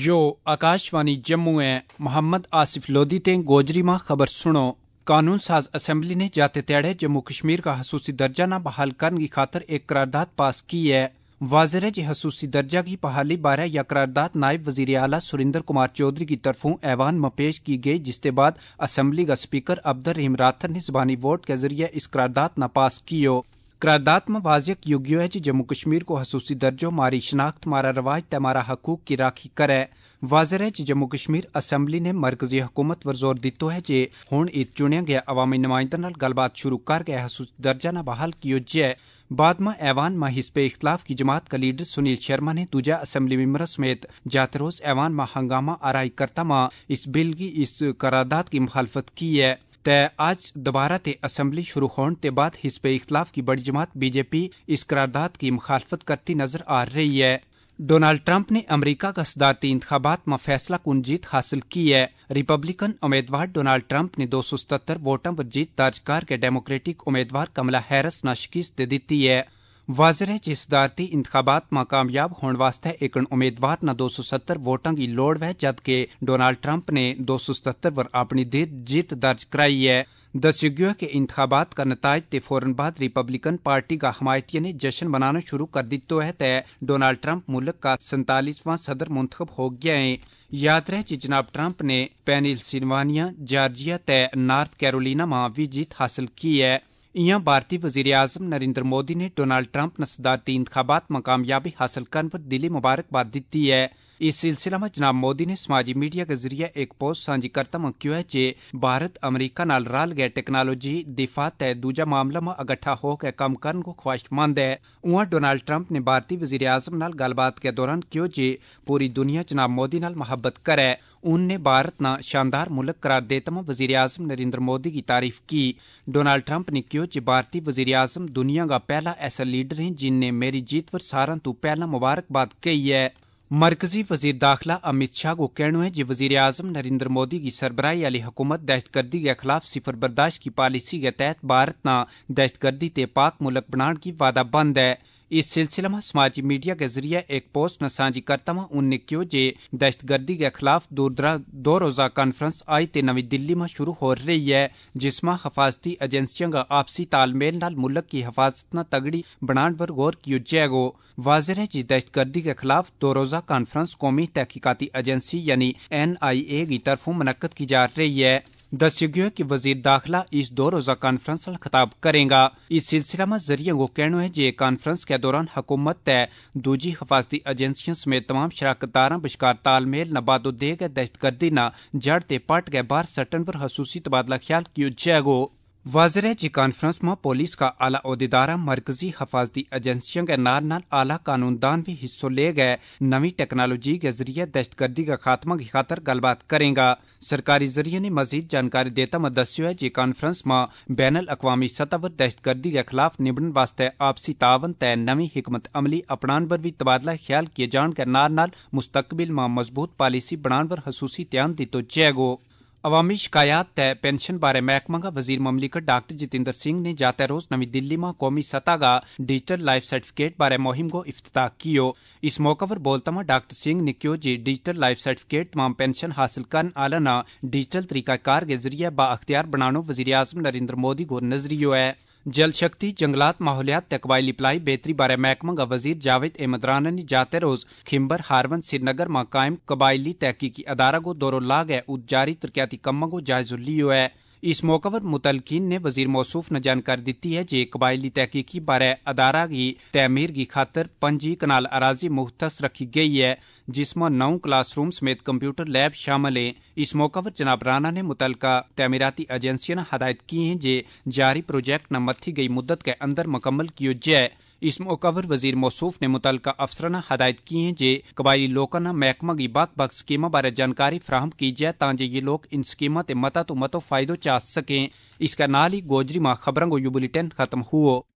यो आकाशवाणी जम्मू है। मोहम्मद आसिफ लोधी ते गोजरी मां खबर सुनो। कानून साज असम्बली ने जाते त्याड़े जम्मू कश्मीर का हसूसी दर्जा न बहाल करने की खातर एक करारदाद पास की है। वाज़ेह जी हसूसी दर्जा की बहाली बारे यह करारदाद नायब वजीर आला सुरिंदर कुमार चौधरी की तरफों ऐवान में पेश की गई, जिसके बाद असम्बली का स्पीकर अब्दुल रहीम राथर ने ज़बानी वोट के जरिए इस करारदाद न पास कियो। करारदाद में वाज़ेह कियो गयो है कि जम्मू कश्मीर को हसूसी दर्जो मारी शनाख्त मारा रवाज ते मारा हकूक की राखी करे। वाज़ेह है कि जम्मू कश्मीर असम्बली ने मरकजी हुकूमत पर जोर दितो है कि हुण इत चुनिया गया अवामी नुमाइंदों नाल गलबात शुरू कर गया हसूसी दर्जा न बहाल कियो जाए। बाद में ऐवान में हिस्बे इख्तलाफ की जमात का लीडर सुनील शर्मा ने दूजा असम्बली मेंबर समेत जाते रोज ऐवान में हंगामा आराई करता में इस बिल की इस करारदाद की मुखालफत की है। ते आज दोबारा ते असम्बली शुरू होने के बाद हिस्बे इख्तलाफ की बड़ी जमात बीजेपी इस करारदाद की मुखालफत करती नजर आ रही है। डोनाल्ड ट्रंप ने अमेरिका का सदारती इंतखाबात में फैसला कुन जीत हासिल की है। रिपब्लिकन उम्मीदवार डोनाल्ड ट्रंप ने 277 वोटों पर जीत दर्ज करके डेमोक्रेटिक उम्मीदवार कमला हैरिस न शिकस्त दी है। वाज़ेह है कि सदारती इंतखाबात में कामयाब होने वास्ते एक उम्मीदवार न 270 वोटों की लोड़ है, जबकि डोनाल्ड ट्रंप ने 277 पर अपनी जीत दर्ज कराई है। दस्योग्यो के इंतखाबात का नताज ते फौरन बाद रिपब्लिकन पार्टी का हमायतियों ने जश्न मनाना शुरू कर दितो है। तय डोनाल्ड ट्रंप मुल्क का 47वां सदर मुंतखब हो गया है। याद रहे कि जनाब ट्रंप ने पेनिल्सिल्वानिया, जॉर्जिया ते नॉर्थ कैरोलिना में भी जीत हासिल की है। इयां भारतीय वजीर आजम नरेंद्र मोदी ने डोनाल्ड ट्रंप ने सदारती इंतखाबात में कामयाबी हासिल करने पर दिली मुबारकबाद दी है। इस सिलसिला में जनाब मोदी ने समाजी मीडिया के जरिए एक पोस्ट साझी करता में क्यों है कि भारत अमरीका नाल रल गए टेक्नोलॉजी दिफा ते दूजा मामला में इकट्ठा होकर काम करने को ख्वाहिशमंद है। उहाँ डोनाल्ड ट्रंप ने भारतीय वजीर आजम नाल गलबात के दौरान क्यों कि पूरी दुनिया जनाब मोदी नाल मोहब्बत करे। उनने भारत ना शानदार मुल्क करार देता में वजीर आजम नरेंद्र मोदी की तारीफ की। डोनाल्ड ट्रंप ने क्यों कि भारतीय वजीर आजम दुनिया का पहला ऐसा लीडर है जिनने मेरी जीत पर सारा तो पहला मुबारकबाद कही है। मरकजी वजीर दाखिला अमित शाह को कहना है कि वजीर आजम नरेंद्र मोदी की सरबराही वाली हुकूमत दहशतगर्दी के खिलाफ सिफर बर्दाश्त की पॉलिसी के तहत भारत न दहशतगर्दी ते पाक मुल्क बनाने की वादा बंद है। इस सिलसिले में समाजी मीडिया के जरिए एक पोस्ट न साझी करता में उनने क्यों जे दहशतगर्दी के खिलाफ दो रोजा कॉन्फ्रेंस आई ते नवी दिल्ली में शुरू हो रही है, जिसमें हिफाजती एजेंसियों का आपसी तालमेल नाल मुल्क की हिफाजत न तगड़ी बनाने पर गौर किया जाएगा। वाज़ेह है कि दहशतगर्दी के खिलाफ 2 रोजा कॉन्फ्रेंस कौमी तहकीकाती एजेंसी यानी NIA की तरफों मुनक्कद की जा रही है। दस्योग्यो कि वजीर दाखिला इस 2 रोजा कॉन्फ्रेंस का खिताब करेगा। इस सिलसिला में जरिए को कहना है कि कॉन्फ्रेंस के दौरान हुकूमत तय दूजी हिफाजती एजेंसियों समेत तमाम शराकतदारों बश्कार तालमेल न बादो दे गए दहशतगर्दी न जड़ ते पट गए बाहर सटन पर हसूसी तबादला ख्याल किया जाएगा। वाज़ेह है कि कॉन्फ्रेंस में पुलिस का आला ओहदेदारा मरकजी हिफाजती एजेंसियों के नाल नाल आला कानूनदान भी हिस्सों ले गए नवी टेक्नोलॉजी के जरिए दहशतगर्दी का खात्मा की खातर गलबात करेगा। सरकारी जरिए ने मजीद जानकारी देता में दस्यो है कि कॉन्फ्रेंस में बैनुल अक़वामी सतह पर दहशतगर्दी के खिलाफ निबड़न वास्ते आपसी तावन तय नवी हिकमत अमली अपनाने पर भी तबादला ख्याल किए जाने के नाल नाल मुस्तकबिल में मजबूत पॉलिसी बनाने पर हसूसी ध्यान दितो जाएगा। अवामी शिकायत तय पेंशन बारे महकमा का वजीर ममलिकत डॉक्टर जितेंद्र सिंह ने जाते रोज नवी दिल्ली में कौमी सतह का डिजिटल लाइफ सर्टिफिकेट बारे मुहिम को इफ्तिताह कियो। इस मौका पर बोलता में डॉक्टर सिंह ने क्यों जी डिजिटल लाइफ सर्टिफिकेट तमाम पेंशन हासिल करने आला न डिजिटल तरीकाकार के जरिए बाअख्तियार बनानो वजीर आजम नरेंद्र मोदी को नजरियो है। जल शक्ति, जंगलात, माहौलियात ते कबायली भलाई बेहतरी बारे महकमा का वजीर जावेद अहमद राना ने जाते रोज खिंबर हारवन श्रीनगर में कायम कबायली तहकीकी अदारा को दौरो ला गए जारी तरक्याती कम्मों को जायजो लियो है। इस मौका पर मुतलकीन ने वजीर मौसूफ ने जानकारी दी है कि कबायली तहकीकी बारे अदारा की तमीर की खातर 5 कनाल अराजी मुख्तस रखी गई है, जिसमें 9 क्लासरूम समेत कंप्यूटर लैब शामिल है। इस मौका पर जनाब राना ने मुतलका तमीराती एजेंसियों ने हदायत की हैं जे जारी प्रोजेक्ट न मथी गई मुद्दत के अंदर मुकम्मल किया जाए। इस मौका पर वजीर मौसूफ ने मुतलका अफसर ने हदायत की हैं जे कबायली लोगों ने महकमा की बक स्कीमों बारे जानकारी फ्राहम की जाए ताकि ये लोग इन स्कीमों ते मता तो मतो फायदो चा सकें। इसका नाल ही गोजरी में खबरों को यू बुलेटिन खत्म हुआ।